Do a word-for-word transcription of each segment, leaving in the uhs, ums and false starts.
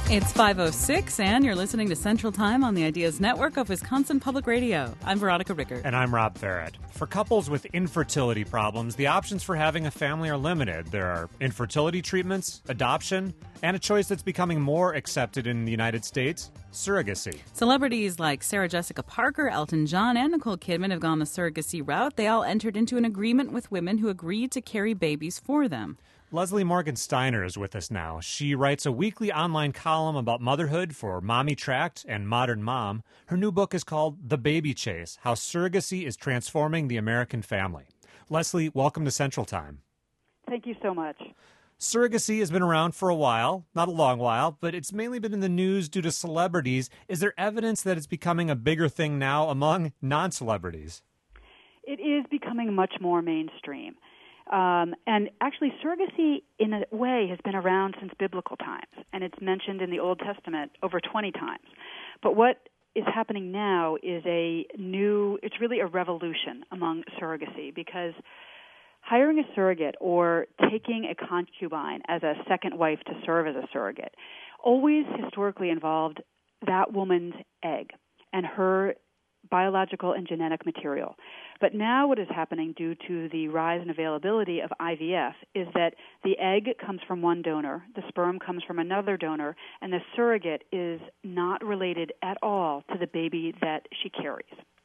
It's five oh six, and you're listening to Central Time on the Ideas Network of Wisconsin Public Radio. I'm Veronica Rickert. And I'm Rob Farrett. For couples with infertility problems, the options for having a family are limited. There are infertility treatments, adoption, and a choice that's becoming more accepted in the United States, surrogacy. Celebrities like Sarah Jessica Parker, Elton John, and Nicole Kidman have gone the surrogacy route. They all entered into an agreement with women who agreed to carry babies for them. Leslie Morgan Steiner is with us now. She writes a weekly online column about motherhood for Mommy Tract and Modern Mom. Her new book is called The Baby Chase: How Surrogacy is Transforming the American Family. Leslie, welcome to Central Time. Thank you so much. Surrogacy has been around for a while, not a long while, but it's mainly been in the news due to celebrities. Is there evidence that it's becoming a bigger thing now among non-celebrities? It is becoming much more mainstream. Um, and actually, surrogacy, in a way, has been around since biblical times, and it's mentioned in the Old Testament over twenty times. But what is happening now is a new, it's really a revolution among surrogacy, because hiring a surrogate or taking a concubine as a second wife to serve as a surrogate always historically involved that woman's egg and her biological and genetic material. But now what is happening due to the rise in availability of I V F is that the egg comes from one donor, the sperm comes from another donor, and the surrogate is not related at all to the baby that she carries.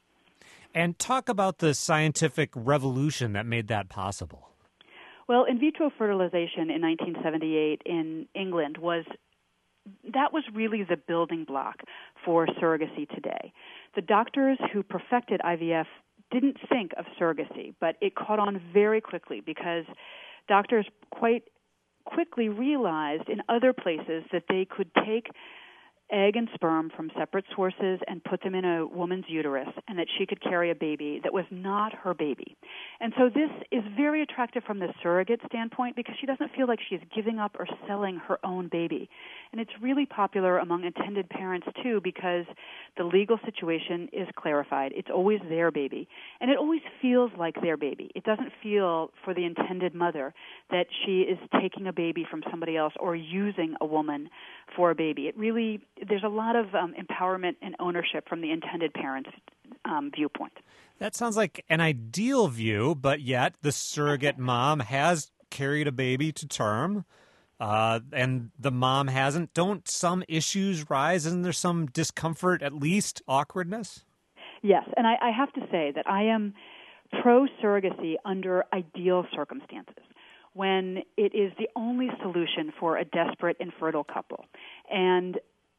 And talk about the scientific revolution that made that possible. Well, in vitro fertilization in nineteen seventy-eight in England was that was really the building block for surrogacy today. The doctors who perfected I V F didn't think of surrogacy, but it caught on very quickly because doctors quite quickly realized in other places that they could take egg and sperm from separate sources and put them in a woman's uterus, and that she could carry a baby that was not her baby. And so this is very attractive from the surrogate standpoint because she doesn't feel like she's giving up or selling her own baby. And it's really popular among intended parents, too, because the legal situation is clarified. It's always their baby, and it always feels like their baby. It doesn't feel for the intended mother that she is taking a baby from somebody else or using a woman for a baby. It really There's a lot of um, empowerment and ownership from the intended parent's um, viewpoint. That sounds like an ideal view, but yet the surrogate mom has carried a baby to term, uh, and the mom hasn't. Don't some issues rise? Isn't there some discomfort, at least awkwardness? Yes, and I, I have to say that I am pro-surrogacy under ideal circumstances, when it is the only solution for a desperate, infertile couple. And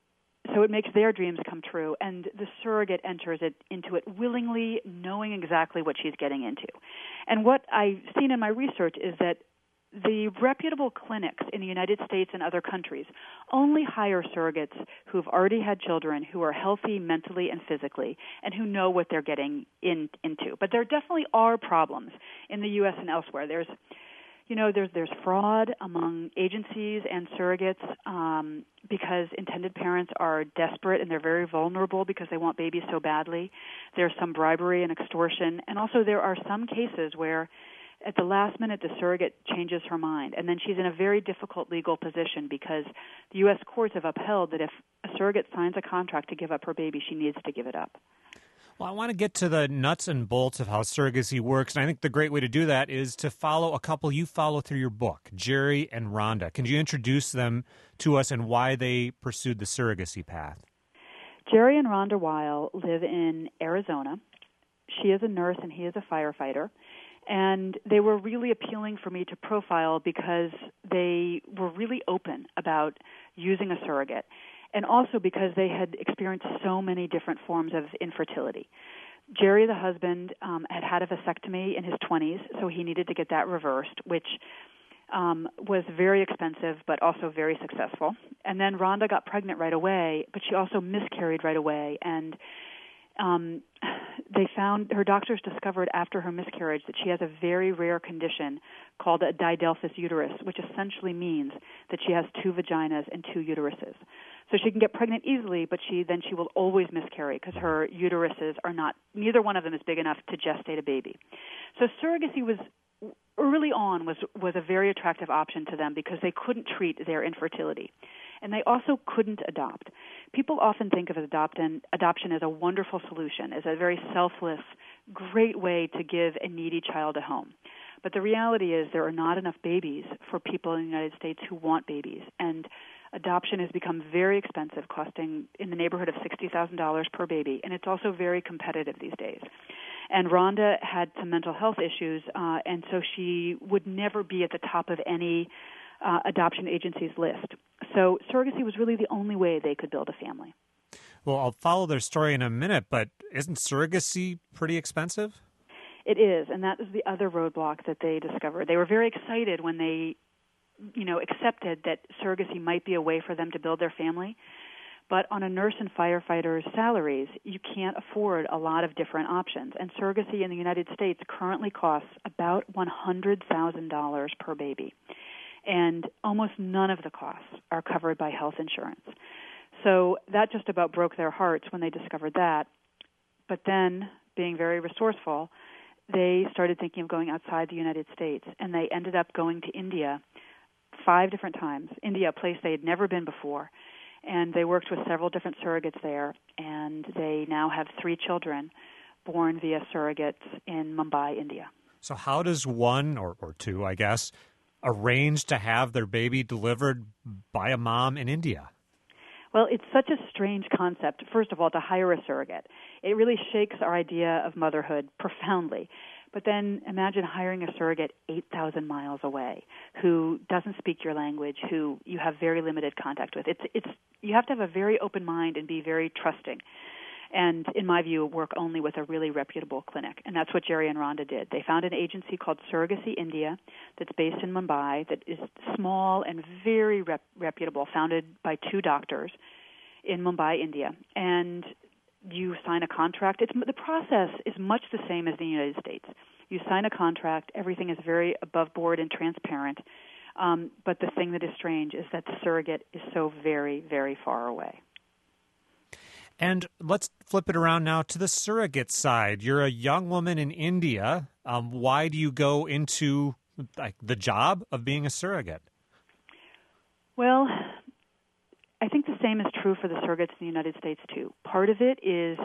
so it makes their dreams come true, and the surrogate enters it into it willingly, knowing exactly what she's getting into. And what I've seen in my research is that the reputable clinics in the United States and other countries only hire surrogates who've already had children, who are healthy mentally and physically, and who know what they're getting in, into. But there definitely are problems in the U S and elsewhere. There's You know, there's there's fraud among agencies and surrogates um, because intended parents are desperate and they're very vulnerable because they want babies so badly. There's some bribery and extortion. And also there are some cases where at the last minute the surrogate changes her mind, and then she's in a very difficult legal position because the U S courts have upheld that if a surrogate signs a contract to give up her baby, she needs to give it up. Well, I want to get to the nuts and bolts of how surrogacy works, and I think the great way to do that is to follow a couple you follow through your book, Jerry and Rhonda. Can you introduce them to us and why they pursued the surrogacy path? Jerry and Rhonda Weil live in Arizona. She is a nurse and he is a firefighter, and they were really appealing for me to profile because they were really open about using a surrogate, and also because they had experienced so many different forms of infertility. Jerry, the husband, um, had had a vasectomy in his twenties, so he needed to get that reversed, which um, was very expensive but also very successful. And then Rhonda got pregnant right away, but she also miscarried right away. And um, they found, her doctors discovered after her miscarriage that she has a very rare condition called a didelphys uterus, which essentially means that she has two vaginas and two uteruses. So she can get pregnant easily, but she then she will always miscarry because her uteruses are not, neither one of them is big enough to gestate a baby. So surrogacy was, early on, was, was a very attractive option to them because they couldn't treat their infertility. And they also couldn't adopt. People often think of adoption, adoption as a wonderful solution, as a very selfless, great way to give a needy child a home. But the reality is there are not enough babies for people in the United States who want babies. And adoption has become very expensive, costing in the neighborhood of sixty thousand dollars per baby. And it's also very competitive these days. And Rhonda had some mental health issues, uh, and so she would never be at the top of any uh, adoption agency's list. So surrogacy was really the only way they could build a family. Well, I'll follow their story in a minute, but isn't surrogacy pretty expensive? It is, and that is the other roadblock that they discovered. They were very excited when they, you know, accepted that surrogacy might be a way for them to build their family. But on a nurse and firefighter's salaries, you can't afford a lot of different options. And surrogacy in the United States currently costs about one hundred thousand dollars per baby. And almost none of the costs are covered by health insurance. So that just about broke their hearts when they discovered that. But then, being very resourceful, they started thinking of going outside the United States. And they ended up going to India five different times. India, a place they had never been before. And they worked with several different surrogates there, and they now have three children born via surrogates in Mumbai, India. So how does one, or, or two, I guess, arrange to have their baby delivered by a mom in India? Well, it's such a strange concept, first of all, to hire a surrogate. It really shakes our idea of motherhood profoundly. But then imagine hiring a surrogate eight thousand miles away who doesn't speak your language, who you have very limited contact with. It's it's you have to have a very open mind and be very trusting. And in my view, work only with a really reputable clinic. And that's what Jerry and Rhonda did. They found an agency called Surrogacy India that's based in Mumbai that is small and very rep- reputable, founded by two doctors in Mumbai, India. And you sign a contract. It's, the process is much the same as the United States. You sign a contract. Everything is very above board and transparent. Um, but the thing that is strange is that the surrogate is so very, very far away. And let's flip it around now to the surrogate side. You're a young woman in India. Um, why do you go into like the job of being a surrogate? Well, I think the same is true for the surrogates in the United States, too. Part of it is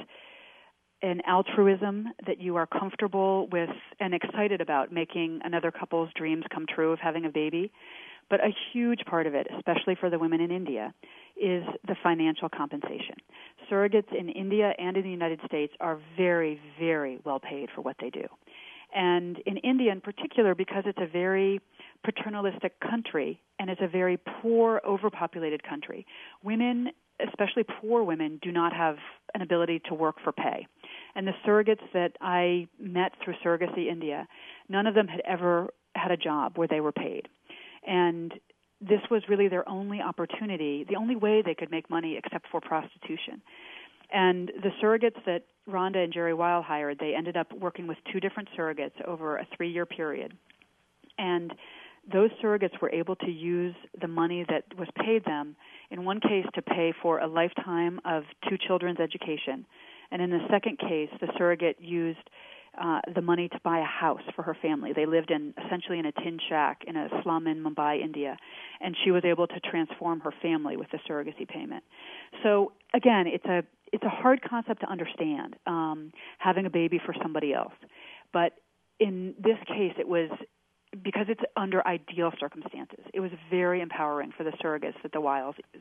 an altruism that you are comfortable with and excited about making another couple's dreams come true of having a baby. But a huge part of it, especially for the women in India, is the financial compensation. Surrogates in India and in the United States are very, very well paid for what they do. And in India in particular, because it's a very paternalistic country and it's a very poor, overpopulated country, women, especially poor women, do not have an ability to work for pay. And the surrogates that I met through Surrogacy India, none of them had ever had a job where they were paid. And this was really their only opportunity, the only way they could make money except for prostitution. And the surrogates that Rhonda and Jerry Weil hired, they ended up working with two different surrogates over a three-year period. And those surrogates were able to use the money that was paid them, in one case to pay for a lifetime of two children's education. And in the second case, the surrogate used uh, the money to buy a house for her family. They lived in essentially in a tin shack in a slum in Mumbai, India, and she was able to transform her family with the surrogacy payment. So again, it's a it's a hard concept to understand, um, having a baby for somebody else. But in this case, it was because it's under ideal circumstances. It was very empowering for the surrogates that the Wiles used.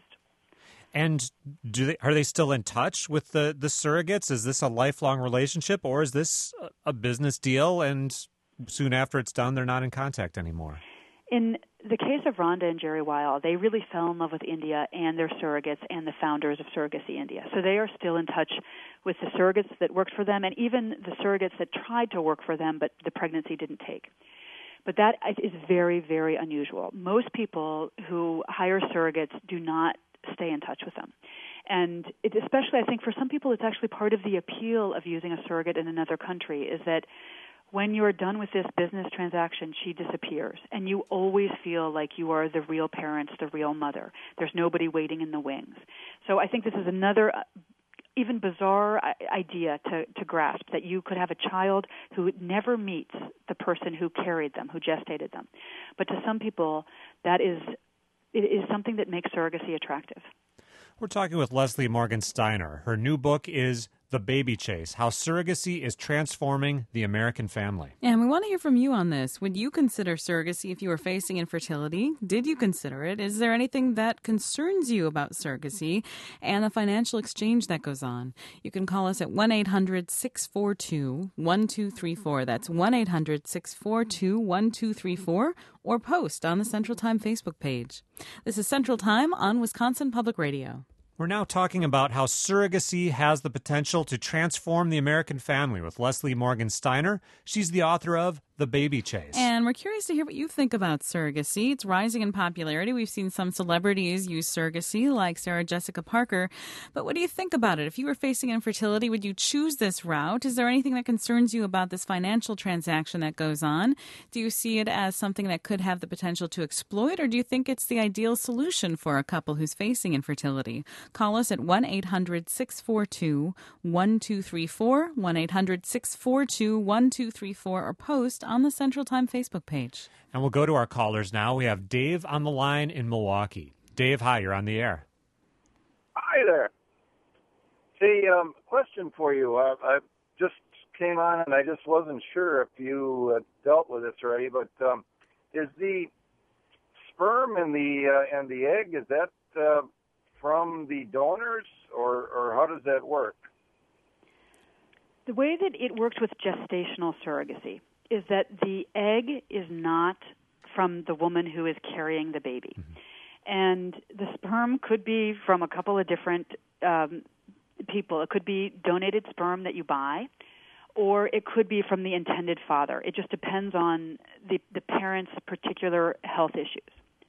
And do they, are they still in touch with the, the surrogates? Is this a lifelong relationship, or is this a business deal and soon after it's done, they're not in contact anymore? In the case of Rhonda and Jerry Weil, they really fell in love with India and their surrogates and the founders of Surrogacy India. So they are still in touch with the surrogates that worked for them and even the surrogates that tried to work for them, but the pregnancy didn't take. But that is very, very unusual. Most people who hire surrogates do not stay in touch with them. And it, especially, I think, for some people, it's actually part of the appeal of using a surrogate in another country is that when you're done with this business transaction, she disappears. And you always feel like you are the real parents, the real mother. There's nobody waiting in the wings. So I think this is another even bizarre idea to, to grasp, that you could have a child who never meets the person who carried them, who gestated them. But to some people, that is it is something that makes surrogacy attractive. We're talking with Leslie Morgan Steiner. Her new book is The Baby Chase, How Surrogacy is Transforming the American Family. And we want to hear from you on this. Would you consider surrogacy if you were facing infertility? Did you consider it? Is there anything that concerns you about surrogacy and the financial exchange that goes on? You can call us at one eight hundred six four two one two three four. That's one eight hundred six four two one two three four, or post on the Central Time Facebook page. This is Central Time on Wisconsin Public Radio. We're now talking about how surrogacy has the potential to transform the American family with Leslie Morgan Steiner. She's the author of The Baby Chase. And we're curious to hear what you think about surrogacy. It's rising in popularity. We've seen some celebrities use surrogacy, like Sarah Jessica Parker. But what do you think about it? If you were facing infertility, would you choose this route? Is there anything that concerns you about this financial transaction that goes on? Do you see it as something that could have the potential to exploit, or do you think it's the ideal solution for a couple who's facing infertility? Call us at one eight hundred six four two one two three four, one eight hundred six four two one two three four, or post on the Central Time Facebook page. And we'll go to our callers now. We have Dave on the line in Milwaukee. Dave, hi, you're on the air. Hi there. Hey, um, question for you. Uh, I just came on and I just wasn't sure if you uh, dealt with this already, but um, is the sperm and the uh, and the egg, is that uh, from the donors, or, or how does that work? The way that it works with gestational surrogacy is that the egg is not from the woman who is carrying the baby. Mm-hmm. And the sperm could be from a couple of different um, people. It could be donated sperm that you buy, or it could be from the intended father. It just depends on the, the parent's particular health issues.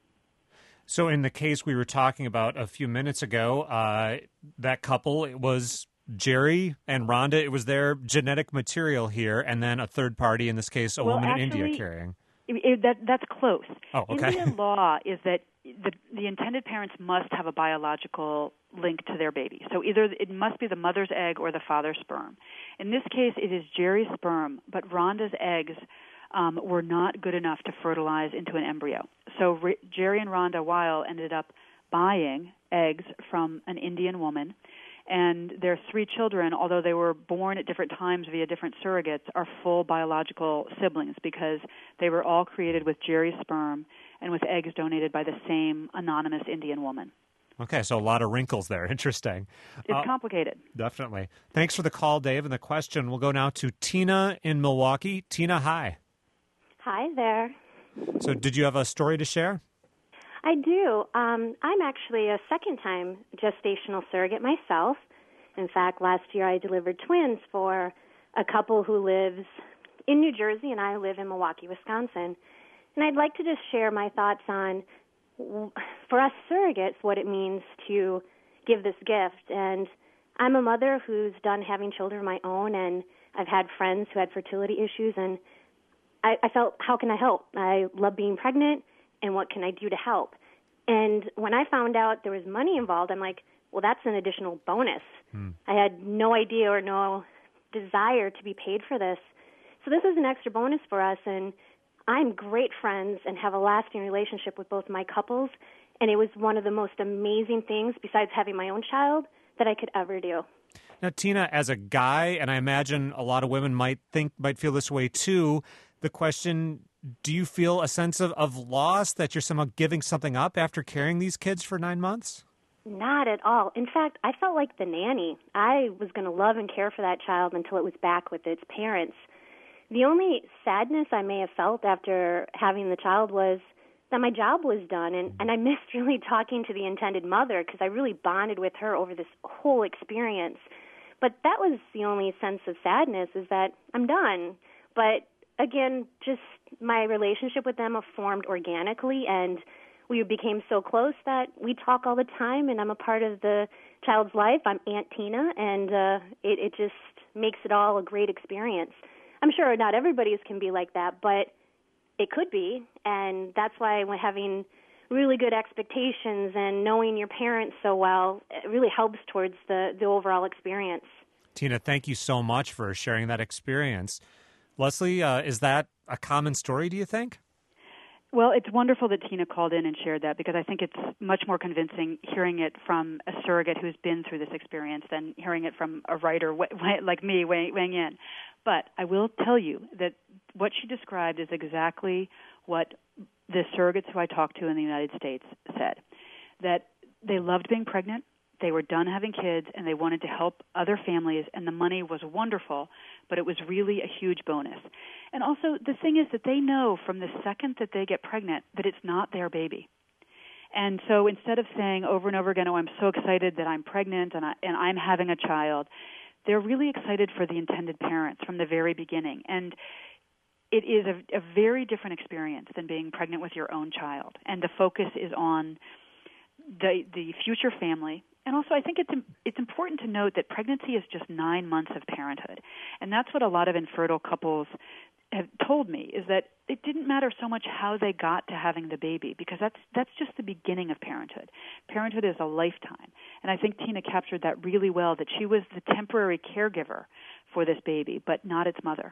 So in the case we were talking about a few minutes ago, uh, that couple, it was Jerry and Rhonda. It was their genetic material here, and then a third party, in this case, a well, woman actually, in India carrying. It, it, that, that's close. Oh, okay. Indian law is that the, the intended parents must have a biological link to their baby. So either it must be the mother's egg or the father's sperm. In this case, it is Jerry's sperm, but Rhonda's eggs Um, were not good enough to fertilize into an embryo. So R- Jerry and Rhonda Weil ended up buying eggs from an Indian woman, and their three children, although they were born at different times via different surrogates, are full biological siblings because they were all created with Jerry's sperm and with eggs donated by the same anonymous Indian woman. Okay, so a lot of wrinkles there. Interesting. It's uh, complicated. Definitely. Thanks for the call, Dave, and the question. We'll go now to Tina in Milwaukee. Tina, hi. Hi there. So did you have a story to share? I do. Um, I'm actually a second-time gestational surrogate myself. In fact, last year I delivered twins for a couple who lives in New Jersey, and I live in Milwaukee, Wisconsin. And I'd like to just share my thoughts on, for us surrogates, what it means to give this gift. And I'm a mother who's done having children of my own, and I've had friends who had fertility issues, and I, I felt, how can I help? I love being pregnant, and what can I do to help? And when I found out there was money involved, I'm like, well, that's an additional bonus. Hmm. I had no idea or no desire to be paid for this. So this is an extra bonus for us, and I'm great friends and have a lasting relationship with both my couples, and it was one of the most amazing things, besides having my own child, that I could ever do. Now, Tina, as a guy, and I imagine a lot of women might think, might feel this way too, the question, do you feel a sense of, of loss that you're somehow giving something up after carrying these kids for nine months? Not at all. In fact, I felt like the nanny. I was going to love and care for that child until it was back with its parents. The only sadness I may have felt after having the child was that my job was done, and, and I missed really talking to the intended mother because I really bonded with her over this whole experience. But that was the only sense of sadness, is that I'm done. But again, just my relationship with them have formed organically, and we became so close that we talk all the time, and I'm a part of the child's life. I'm Aunt Tina, and uh, it, it just makes it all a great experience. I'm sure not everybody's can be like that, but it could be, and that's why when having really good expectations and knowing your parents so well, it really helps towards the, the overall experience. Tina, thank you so much for sharing that experience. Leslie, uh, is that a common story, do you think? Well, it's wonderful that Tina called in and shared that, because I think it's much more convincing hearing it from a surrogate who's been through this experience than hearing it from a writer like me weighing in. But I will tell you that what she described is exactly what the surrogates who I talked to in the United States said, that they loved being pregnant, they were done having kids, and they wanted to help other families, and the money was wonderful, but it was really a huge bonus. And also, the thing is that they know from the second that they get pregnant that it's not their baby. And so instead of saying over and over again, oh, I'm so excited that I'm pregnant and, I, and I'm having a child, they're really excited for the intended parents from the very beginning. And it is a, a very different experience than being pregnant with your own child. And the focus is on the the future family. And also, I think it's it's important to note that pregnancy is just nine months of parenthood. And that's what a lot of infertile couples have told me, is that it didn't matter so much how they got to having the baby, because that's that's just the beginning of parenthood. Parenthood is a lifetime. And I think Tina captured that really well, that she was the temporary caregiver for this baby, but not its mother.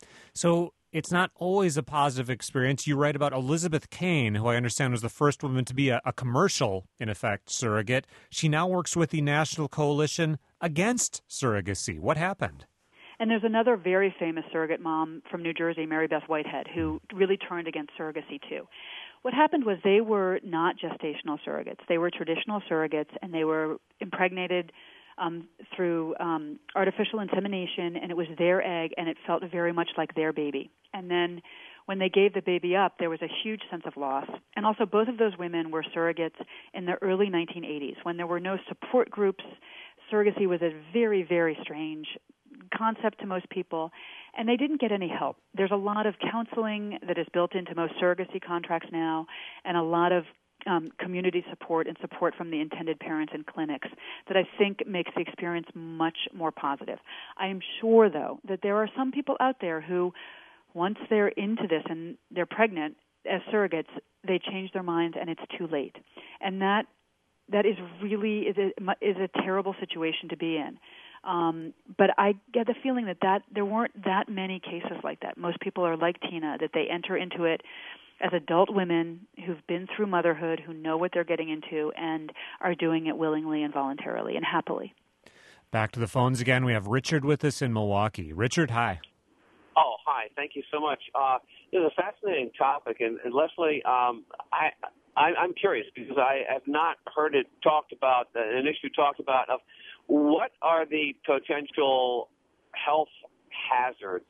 So it's not always a positive experience. You write about Elizabeth Kane, who I understand was the first woman to be a, a commercial, in effect, surrogate. She now works with the National Coalition Against Surrogacy. What happened? And there's another very famous surrogate mom from New Jersey, Mary Beth Whitehead, who really turned against surrogacy too. What happened was they were not gestational surrogates. They were traditional surrogates, and they were impregnated um, through um, artificial insemination, and it was their egg, and it felt very much like their baby. And then when they gave the baby up, there was a huge sense of loss. And also, both of those women were surrogates in the early nineteen eighties, when there were no support groups. Surrogacy was a very, very strange concept to most people, and they didn't get any help. There's a lot of counseling that is built into most surrogacy contracts now, and a lot of um, community support and support from the intended parents and clinics that I think makes the experience much more positive. I am sure, though, that there are some people out there who, once they're into this and they're pregnant as surrogates, they change their minds and it's too late. And that that is really is a, is a terrible situation to be in. Um, but I get the feeling that, that there weren't that many cases like that. Most people are like Tina, that they enter into it as adult women who've been through motherhood, who know what they're getting into, and are doing it willingly and voluntarily and happily. Back to the phones again. We have Richard with us in Milwaukee. Richard, hi. Oh, hi. Thank you so much. Uh, it was a fascinating topic. And, and Leslie, um, I, I, I'm curious because I have not heard it talked about, uh, an issue talked about of what are the potential health hazards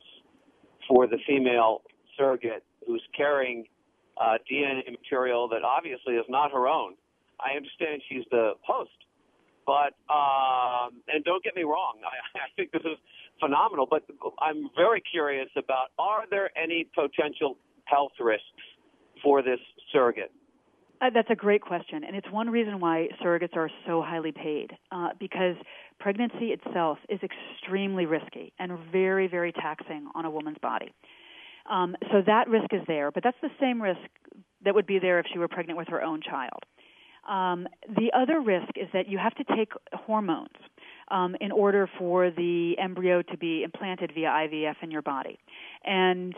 for the female surrogate who's carrying uh, D N A material that obviously is not her own. I understand she's the host, but, um, and don't get me wrong, I, I think this is phenomenal, but I'm very curious about, are there any potential health risks for this surrogate? Uh, that's a great question, and it's one reason why surrogates are so highly paid, uh, because pregnancy itself is extremely risky and very, very taxing on a woman's body. Um, so that risk is there, but that's the same risk that would be there if she were pregnant with her own child. Um, the other risk is that you have to take hormones um, in order for the embryo to be implanted via I V F in your body. And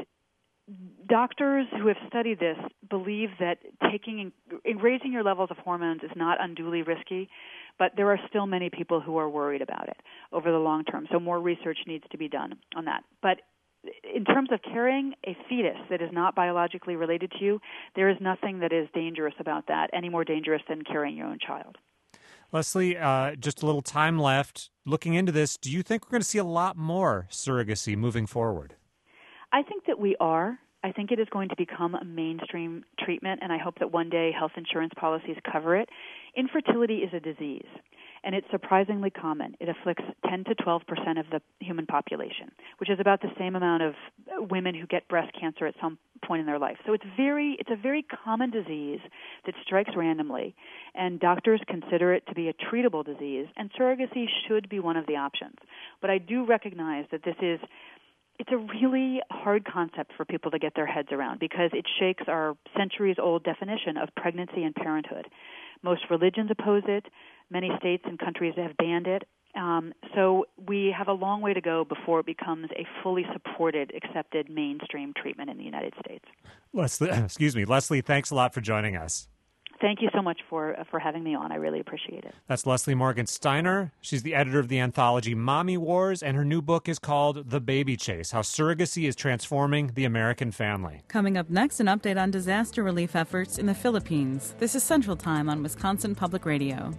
doctors who have studied this believe that taking raising your levels of hormones is not unduly risky, but there are still many people who are worried about it over the long term. So more research needs to be done on that. But in terms of carrying a fetus that is not biologically related to you, there is nothing that is dangerous about that, any more dangerous than carrying your own child. Leslie, uh, just a little time left. Looking into this, do you think we're going to see a lot more surrogacy moving forward? I think that we are. I think it is going to become a mainstream treatment, and I hope that one day health insurance policies cover it. Infertility is a disease, and it's surprisingly common. It afflicts ten to twelve percent of the human population, which is about the same amount of women who get breast cancer at some point in their life. So it's very, it's a very common disease that strikes randomly, and doctors consider it to be a treatable disease, and surrogacy should be one of the options. But I do recognize that this is It's a really hard concept for people to get their heads around because it shakes our centuries-old definition of pregnancy and parenthood. Most religions oppose it. Many states and countries have banned it. Um, so we have a long way to go before it becomes a fully supported, accepted mainstream treatment in the United States. Leslie, excuse me, Leslie, thanks a lot for joining us. Thank you so much for for having me on. I really appreciate it. That's Leslie Morgan Steiner. She's the editor of the anthology Mommy Wars, and her new book is called The Baby Chase, How Surrogacy is Transforming the American Family. Coming up next, an update on disaster relief efforts in the Philippines. This is Central Time on Wisconsin Public Radio.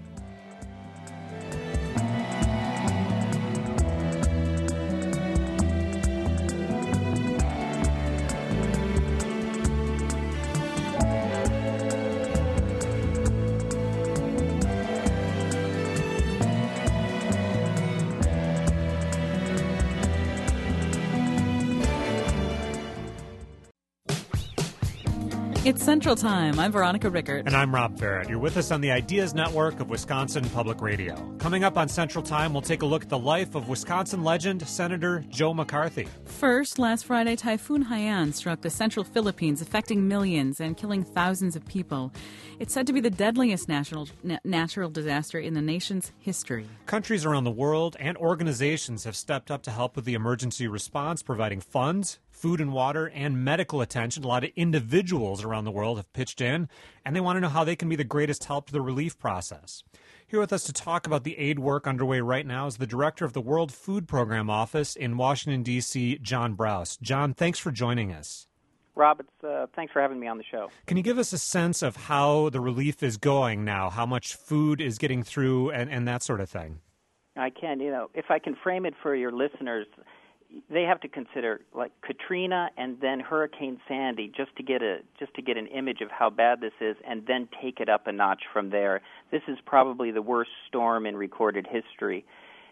It's Central Time. I'm Veronica Rickert. And I'm Rob Barrett. You're with us on the Ideas Network of Wisconsin Public Radio. Coming up on Central Time, we'll take a look at the life of Wisconsin legend, Senator Joe McCarthy. First, last Friday, Typhoon Haiyan struck the central Philippines, affecting millions and killing thousands of people. It's said to be the deadliest national, na- natural disaster in the nation's history. Countries around the world and organizations have stepped up to help with the emergency response, providing funds, food and water, and medical attention. A lot of individuals around the world have pitched in, and they want to know how they can be the greatest help to the relief process. Here with us to talk about the aid work underway right now is the director of the World Food Program Office in Washington, D C, John Brous. John, thanks for joining us. Rob, it's, uh, thanks for having me on the show. Can you give us a sense of how the relief is going now, how much food is getting through, and, and that sort of thing? I can. You know, if I can frame it for your listeners, they have to consider like Katrina and then Hurricane Sandy just to get a just to get an image of how bad this is, and then take it up a notch from there. This is probably the worst storm in recorded history,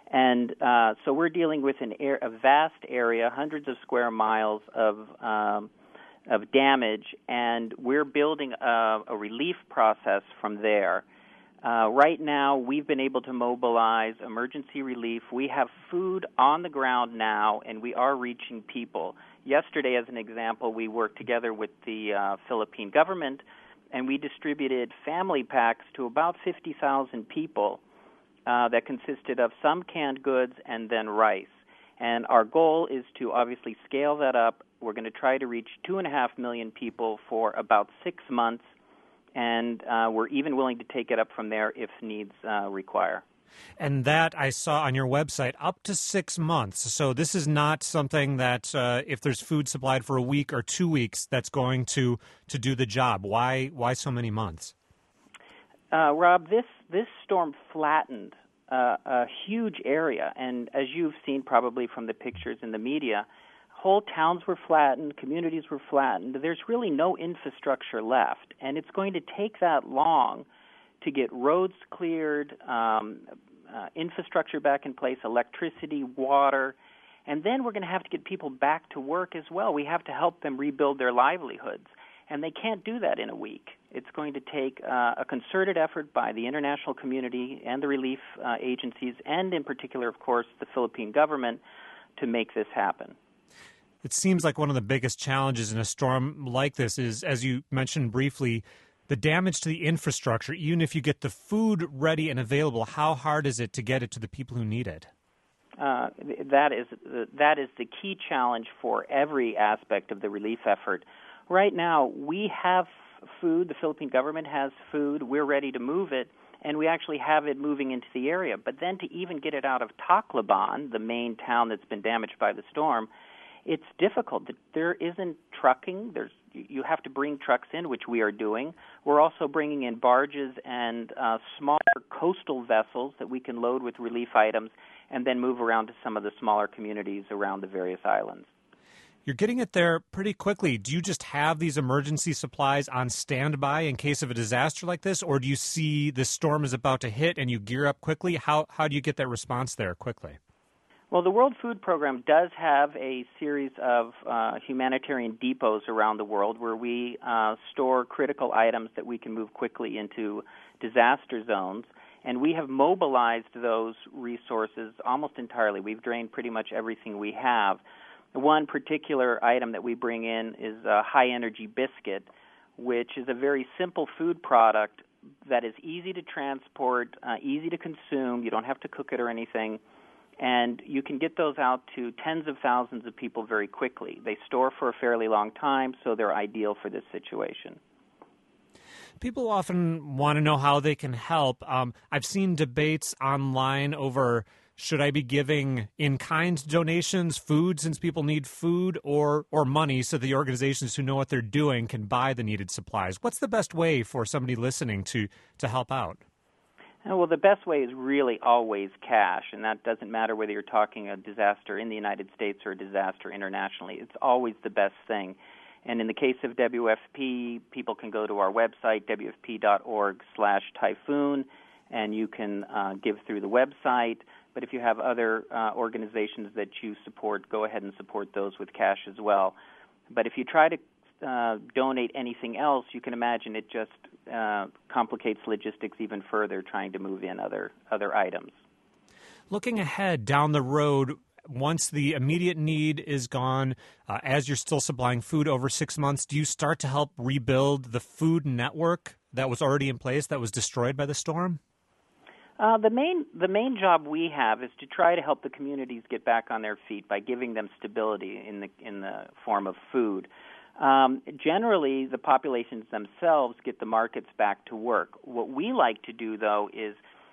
and uh, so we're dealing with an air, a vast area, hundreds of square miles of um, of damage, and we're building a, a relief process from there. Uh, right now, we've been able to mobilize emergency relief. We have food on the ground now, and we are reaching people. Yesterday, as an example, we worked together with the uh, Philippine government, and we distributed family packs to about fifty thousand people uh, that consisted of some canned goods and then rice. And our goal is to obviously scale that up. We're going to try to reach two and a half million people for about six months. And uh, we're even willing to take it up from there if needs uh, require. And that I saw on your website, up to six months. So this is not something that uh, if there's food supplied for a week or two weeks, that's going to, to do the job. Why why so many months? Uh, Rob, this, this storm flattened uh, a huge area. And as you've seen probably from the pictures in the media, whole towns were flattened, communities were flattened. There's really no infrastructure left, and it's going to take that long to get roads cleared, um, uh, infrastructure back in place, electricity, water, and then we're going to have to get people back to work as well. We have to help them rebuild their livelihoods, and they can't do that in a week. It's going to take uh, a concerted effort by the international community and the relief uh, agencies, and in particular, of course, the Philippine government, to make this happen. It seems like one of the biggest challenges in a storm like this is, as you mentioned briefly, the damage to the infrastructure. Even if you get the food ready and available, how hard is it to get it to the people who need it? Uh, that is that is the key challenge for every aspect of the relief effort. Right now, we have food. The Philippine government has food. We're ready to move it, and we actually have it moving into the area. But then to even get it out of Tacloban, the main town that's been damaged by the storm, it's difficult. There isn't trucking. There's you have to bring trucks in, which we are doing. We're also bringing in barges and uh, smaller coastal vessels that we can load with relief items and then move around to some of the smaller communities around the various islands. You're getting it there pretty quickly. Do you just have these emergency supplies on standby in case of a disaster like this, or do you see the storm is about to hit and you gear up quickly? How how do you get that response there quickly? Well, the World Food Program does have a series of uh, humanitarian depots around the world where we uh, store critical items that we can move quickly into disaster zones, and we have mobilized those resources almost entirely. We've drained pretty much everything we have. One particular item that we bring in is a high-energy biscuit, which is a very simple food product, that is easy to transport, uh, easy to consume. You don't have to cook it or anything. And you can get those out to tens of thousands of people very quickly. They store for a fairly long time, so they're ideal for this situation. People often want to know how they can help. Um, I've seen debates online over, should I be giving in-kind donations, food, since people need food, or or money so the organizations who know what they're doing can buy the needed supplies? What's the best way for somebody listening to, to help out? Well, the best way is really always cash, and that doesn't matter whether you're talking a disaster in the United States or a disaster internationally. It's always the best thing. And in the case of W F P, people can go to our website, W F P dot org slash typhoon, and you can uh, give through the website. But if you have other uh, organizations that you support, go ahead and support those with cash as well. But if you try to uh, donate anything else, you can imagine it just uh, complicates logistics even further, trying to move in other other items. Looking ahead down the road, once the immediate need is gone, uh, as you're still supplying food over six months, do you start to help rebuild the food network that was already in place that was destroyed by the storm? Uh, the main the main job we have is to try to help the communities get back on their feet by giving them stability in the in the form of food. Um, generally, the populations themselves get the markets back to work. What we like to do, though, is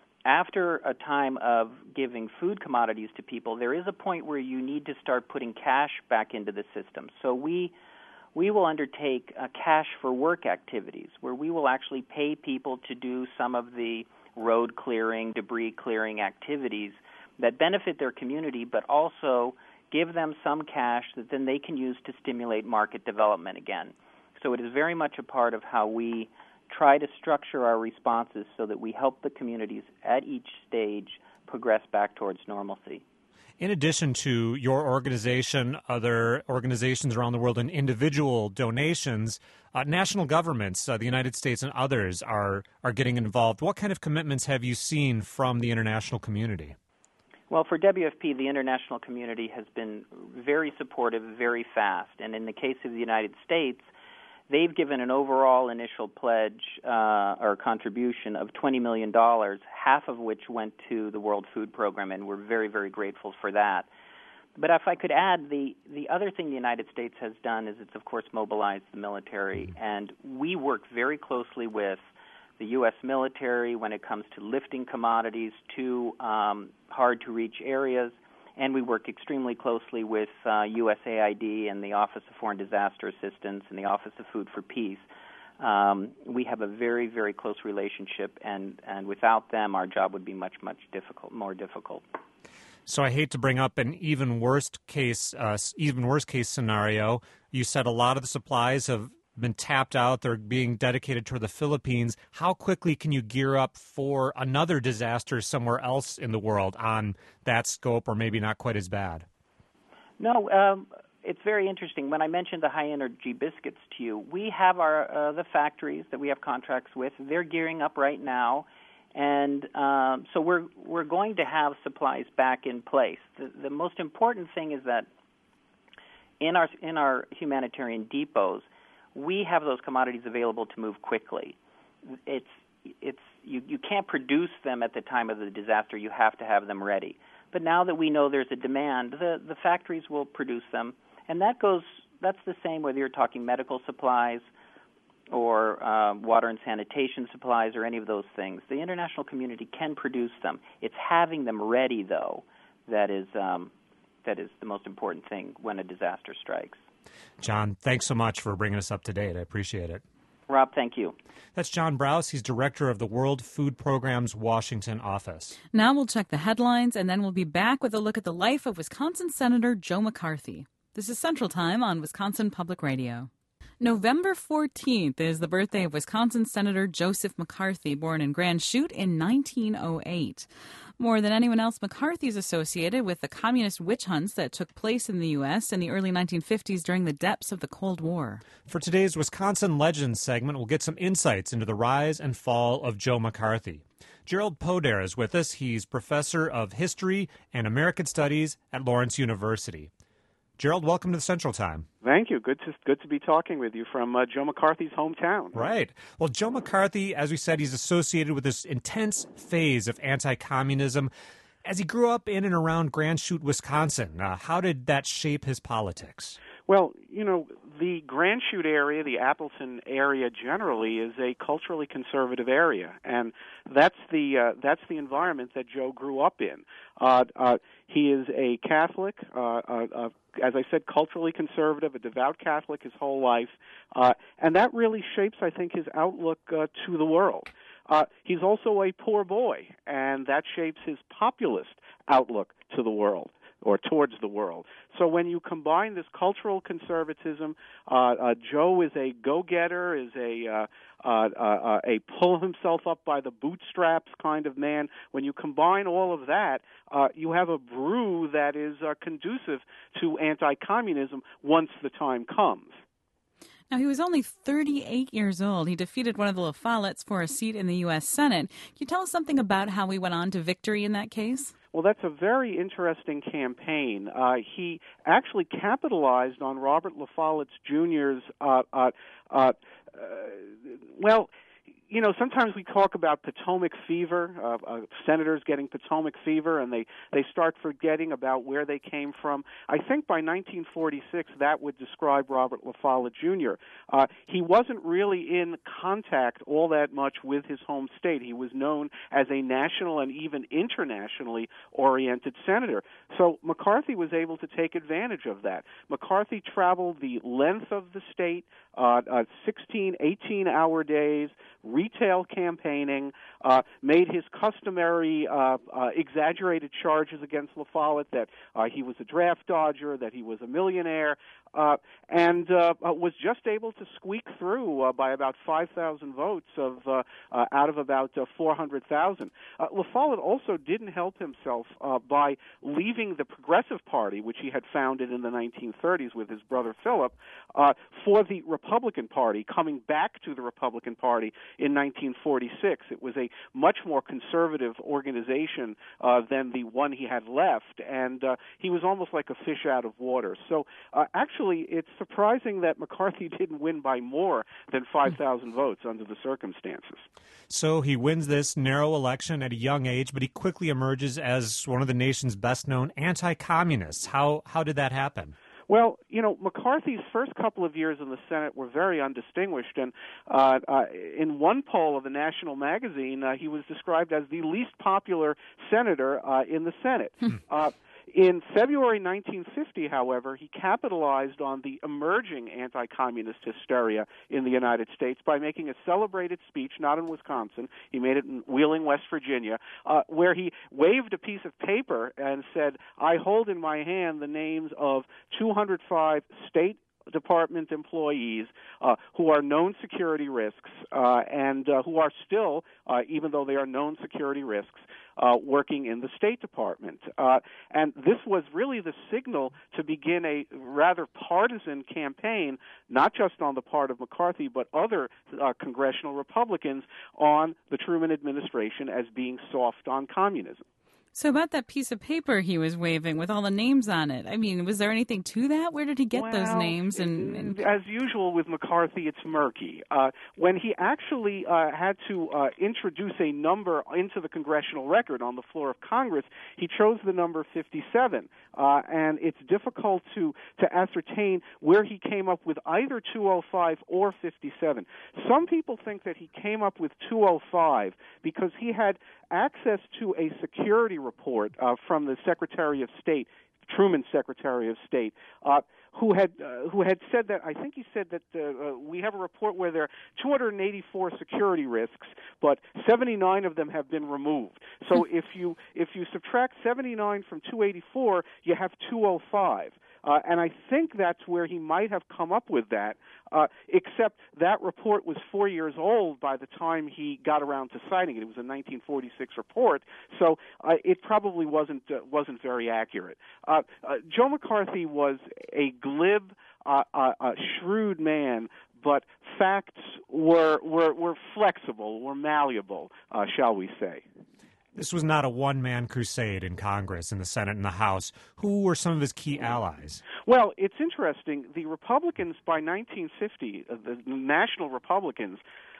after a time of giving food commodities to people, there is a point where you need to start putting cash back into the system. So we we will undertake uh, cash for work activities, where we will actually pay people to do some of the road clearing, debris clearing activities that benefit their community, but also give them some cash that then they can use to stimulate market development again. So it is very much a part of how we try to structure our responses so that we help the communities at each stage progress back towards normalcy. In addition to your organization, other organizations around the world, and individual donations, uh, national governments, uh, the United States and others, are, are getting involved. What kind of commitments have you seen from the international community? Well, for W F P, the international community has been very supportive, very fast. And in the case of the United States, they've given an overall initial pledge uh, or contribution of twenty million dollars, half of which went to the World Food Program, and we're very, very grateful for that. But if I could add, the, the other thing the United States has done is it's, of course, mobilized the military, and we work very closely with the U S military when it comes to lifting commodities to um, hard-to-reach areas, and we work extremely closely with uh, U S A I D and the Office of Foreign Disaster Assistance and the Office of Food for Peace. Um, we have a very, very close relationship, and, and without them, our job would be much, much difficult, more difficult. So I hate to bring up an even worst case, uh, even worse case scenario. You said a lot of the supplies have been tapped out. They're being dedicated toward the Philippines. How quickly can you gear up for another disaster somewhere else in the world on that scope, or maybe not quite as bad? No, um, it's very interesting. When I mentioned the high-energy biscuits to you, we have our uh, the factories that we have contracts with. They're gearing up right now, and um, so we're we're going to have supplies back in place. The, the most important thing is that in our in our humanitarian depots, we have those commodities available to move quickly. It's it's you, you can't produce them at the time of the disaster. You have to have them ready. But now that we know there's a demand, the, the factories will produce them, and that goes. That's the same whether you're talking medical supplies or uh, water and sanitation supplies or any of those things. The international community can produce them. It's having them ready, though, that is um, that is the most important thing when a disaster strikes. John, thanks so much for bringing us up to date. I appreciate it. Rob, thank you. That's John Brous. He's director of the World Food Program's Washington office. Now we'll check the headlines, and then we'll be back with a look at the life of Wisconsin Senator Joe McCarthy. This is Central Time on Wisconsin Public Radio. November fourteenth is the birthday of Wisconsin Senator Joseph McCarthy, born in Grand Chute in nineteen oh eight. More than anyone else, McCarthy is associated with the communist witch hunts that took place in the U S in the early nineteen fifties during the depths of the Cold War. For today's Wisconsin Legends segment, we'll get some insights into the rise and fall of Joe McCarthy. Gerald Poder is with us. He's professor of history and American studies at Lawrence University. Gerald, welcome to the Central Time. Thank you. Good to good to be talking with you from uh, Joe McCarthy's hometown. Right. Well, Joe McCarthy, as we said, he's associated with this intense phase of anti-communism. As he grew up in and around Grand Chute, Wisconsin, uh, how did that shape his politics? Well, you know, the Grand Chute area, the Appleton area generally, is a culturally conservative area, and that's the uh, that's the environment that Joe grew up in. Uh, uh, he is a Catholic, uh, uh, uh, as I said, culturally conservative, a devout Catholic his whole life, uh, and that really shapes, I think, his outlook uh, to the world. Uh, he's also a poor boy, and that shapes his populist outlook to the world, or towards the world. So when you combine this cultural conservatism, uh, uh, Joe is a go-getter, is a uh, uh, uh, a pull himself up by the bootstraps kind of man. When you combine all of that, uh, you have a brew that is uh, conducive to anti-communism once the time comes. Now, he was only thirty-eight years old. He defeated one of the La Follettes for a seat in the U S Senate. Can you tell us something about how he went on to victory in that case? Well, that's a very interesting campaign. Uh, he actually capitalized on Robert La Follette's Junior's, uh, uh, uh, uh, well, you know, sometimes we talk about Potomac fever, uh, uh, senators getting Potomac fever, and they, they start forgetting about where they came from. I think by nineteen forty-six, that would describe Robert La Follette Junior Uh, he wasn't really in contact all that much with his home state. He was known as a national and even internationally oriented senator. So McCarthy was able to take advantage of that. McCarthy traveled the length of the state, uh, uh, sixteen, eighteen-hour days, retail campaigning, uh, made his customary uh, uh, exaggerated charges against La Follette that uh, he was a draft dodger, that he was a millionaire, uh, and uh, was just able to squeak through uh, by about five thousand votes of uh, uh, out of about uh, four hundred thousand. Uh, La Follette also didn't help himself uh, by leaving the Progressive Party, which he had founded in the nineteen thirties with his brother Philip, uh, for the Republican Party, coming back to the Republican Party in nineteen forty-six. It was a much more conservative organization uh, than the one he had left, and uh, he was almost like a fish out of water. So uh, actually, it's surprising that McCarthy didn't win by more than five thousand votes under the circumstances. So he wins this narrow election at a young age, but he quickly emerges as one of the nation's best-known anti-communists. How, how did that happen? Well, you know, McCarthy's first couple of years in the Senate were very undistinguished, and uh, uh, in one poll of the National Magazine, uh, he was described as the least popular senator uh, in the Senate. uh, In February nineteen fifty, however, he capitalized on the emerging anti-communist hysteria in the United States by making a celebrated speech, not in Wisconsin, he made it in Wheeling, West Virginia, uh, where he waved a piece of paper and said, "I hold in my hand the names of two hundred five state Department employees uh, who are known security risks uh, and uh, who are still, uh, even though they are known security risks, uh, working in the State Department." Uh, and this was really the signal to begin a rather partisan campaign, not just on the part of McCarthy, but other uh, congressional Republicans on the Truman administration as being soft on communism. So about that piece of paper he was waving with all the names on it, I mean, was there anything to that? Where did he get well, those names? And, and as usual with McCarthy, it's murky. Uh, when he actually uh, had to uh, introduce a number into the congressional record on the floor of Congress, he chose the number fifty-seven, uh, and it's difficult to, to ascertain where he came up with either two oh five or fifty-seven. Some people think that he came up with two oh five because he had access to a security report uh, from the Secretary of State, Truman's Secretary of State, uh, who had uh, who had said that, I think he said that uh, uh, we have a report where there are two hundred eighty-four security risks, but seventy-nine of them have been removed. So if you if you subtract seventy-nine from two eighty-four, you have two oh five. Uh, and I think that's where he might have come up with that, uh, except that report was four years old by the time he got around to citing it. It was a nineteen forty-six report, so uh, it probably wasn't uh, wasn't very accurate. Uh, uh, Joe McCarthy was a glib, uh, uh, uh, shrewd man, but facts were were, were flexible, were malleable, uh, shall we say. This was not a one-man crusade in Congress, in the Senate, and the House. Who were some of his key allies? Well, it's interesting. The Republicans by nineteen fifty, uh, the National Republicans,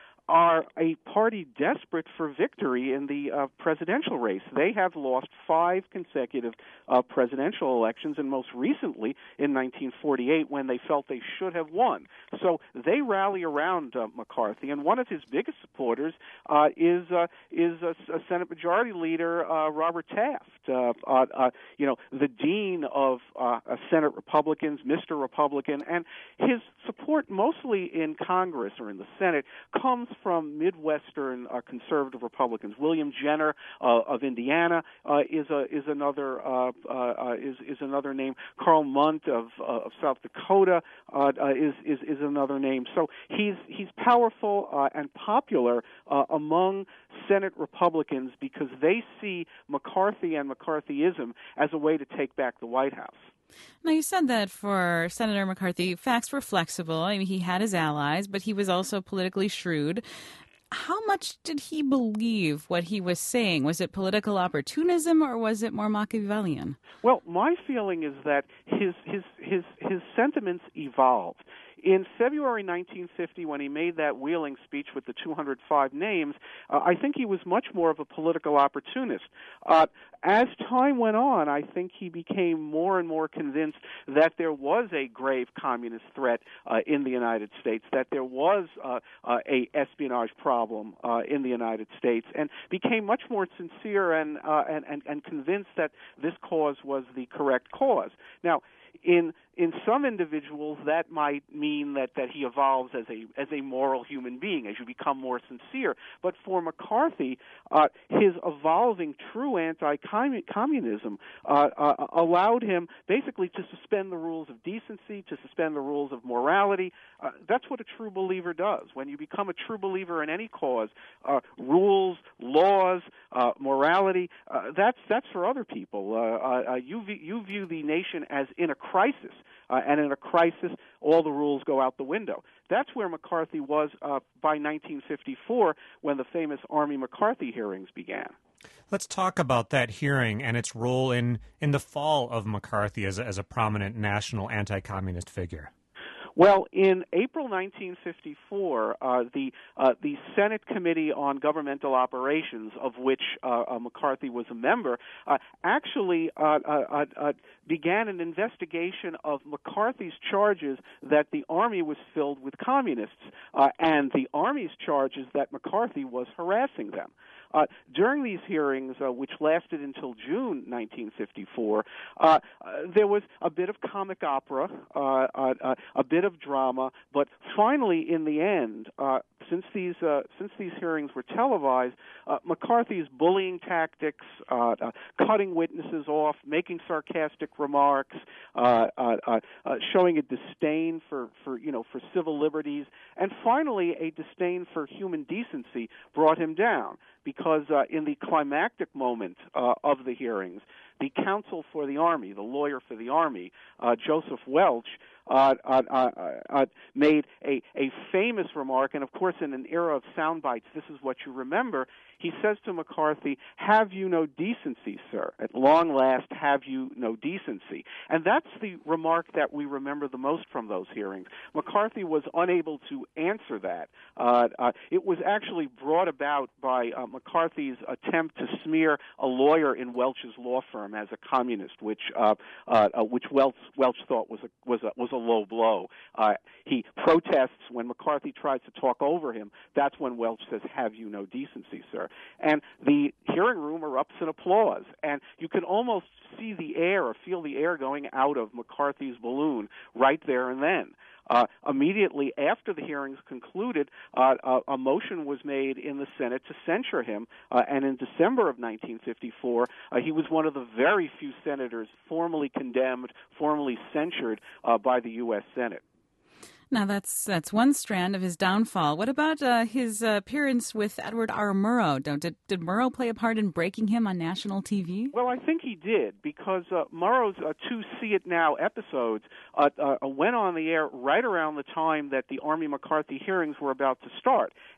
are a party desperate for victory in the uh, presidential race. They have lost five consecutive uh, presidential elections, and most recently in nineteen forty-eight when they felt they should have won. So they rally around uh, McCarthy, and one of his biggest supporters uh, is uh, is a, a Senate Majority Leader uh, Robert Taft. Uh, uh, uh, you know, the dean of uh, Senate Republicans, Mister Republican, and his support mostly in Congress or in the Senate comes from Midwestern uh, conservative Republicans. William Jenner uh, of Indiana uh, is a is another uh, uh, is is another name. Carl Munt of uh, of South Dakota uh, uh, is is is another name. So he's he's powerful uh, and popular uh, among Senate Republicans because they see McCarthy and McCarthyism as a way to take back the White House. Now, you said that for Senator McCarthy, facts were flexible. I mean, he had his allies, but he was also politically shrewd. How much did he believe what he was saying? Was it political opportunism or was it more Machiavellian? Well, my feeling is that his his his his sentiments evolved. In February nineteen fifty, when he made that Wheeling speech with the two hundred five names, uh, I think he was much more of a political opportunist. Uh, as time went on, I think he became more and more convinced that there was a grave communist threat uh, in the United States, that there was uh, uh, a espionage problem uh, in the United States, and became much more sincere and, uh, and, and, and convinced that this cause was the correct cause. Now, in in some individuals, that might mean that, that he evolves as a as a moral human being, as you become more sincere. But for McCarthy, uh, his evolving true anti-communism uh, uh, allowed him basically to suspend the rules of decency, to suspend the rules of morality. Uh, that's what a true believer does. When you become a true believer in any cause, uh, rules, laws, uh, morality, uh, that's that's for other people. Uh, uh, you, v- you view the nation as in a crisis. Uh, and in a crisis, all the rules go out the window. That's where McCarthy was uh, by nineteen fifty-four when the famous Army McCarthy hearings began. Let's talk about that hearing and its role in, in the fall of McCarthy as a, as a prominent national anti-communist figure. Well, in April nineteen fifty-four, uh, the uh, the Senate Committee on Governmental Operations, of which uh, uh, McCarthy was a member, uh, actually uh, uh, uh, began an investigation of McCarthy's charges that the Army was filled with communists, uh, and the Army's charges that McCarthy was harassing them. Uh, during these hearings, uh, which lasted until June nineteen fifty-four, uh, uh, there was a bit of comic opera, uh, uh, uh, a bit of drama, but finally, in the end, uh, since these uh, since these hearings were televised, uh, McCarthy's bullying tactics, uh, uh, cutting witnesses off, making sarcastic remarks, uh, uh, uh, uh, showing a disdain for, for you know for civil liberties, and finally a disdain for human decency brought him down. Because uh, in the climactic moment uh, of the hearings, the counsel for the Army, the lawyer for the Army, uh, Joseph Welch, uh, uh, uh, uh, made a, a famous remark, and of course in an era of sound bites, this is what you remember. He says to McCarthy, "Have you no decency, sir? At long last, have you no decency?" And that's the remark that we remember the most from those hearings. McCarthy was unable to answer that. Uh, uh, it was actually brought about by uh, McCarthy's attempt to smear a lawyer in Welch's law firm as a communist, which uh, uh, uh, which Welch, Welch thought was a was a was a low blow. Uh, he protests when McCarthy tries to talk over him. That's when Welch says, "Have you no decency, sir?" And the hearing room erupts in applause, and you can almost see the air or feel the air going out of McCarthy's balloon right there and then. Uh, immediately after the hearings concluded, uh, a, a motion was made in the Senate to censure him, uh, and in December of nineteen fifty-four, uh, he was one of the very few senators formally condemned, formally censured uh, by the U S Senate. Now, that's that's one strand of his downfall. What about uh, his uh, appearance with Edward R. Murrow? Did, did Murrow play a part in breaking him on national T V? Well, I think he did, because uh, Murrow's uh, two See It Now episodes uh, uh, went on the air right around the time that the Army McCarthy hearings were about to start.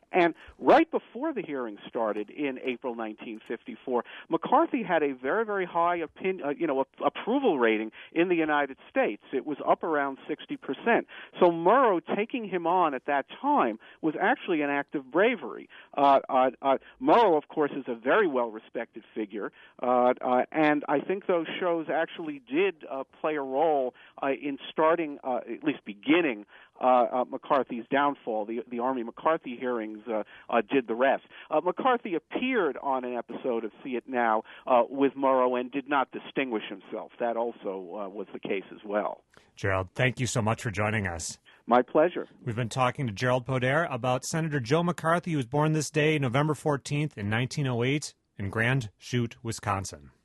And right before the hearing started in April nineteen fifty-four, McCarthy had a very, very high opinion, uh, you know, a- approval rating in the United States. It was up around sixty percent. So Murrow taking him on at that time was actually an act of bravery. Uh, uh, uh, Murrow, of course, is a very well-respected figure, uh, uh, and I think those shows actually did uh, play a role uh, in starting, uh, at least beginning, uh, uh, McCarthy's downfall. The, the Army McCarthy hearings uh, uh, did the rest. Uh, McCarthy appeared on an episode of See It Now uh, with Murrow and did not distinguish himself. That also uh, was the case as well. Gerald, thank you so much for joining us. My pleasure. We've been talking to Gerald Poder about Senator Joe McCarthy, who was born this day, November fourteenth, in nineteen oh eight, in Grand Chute, Wisconsin.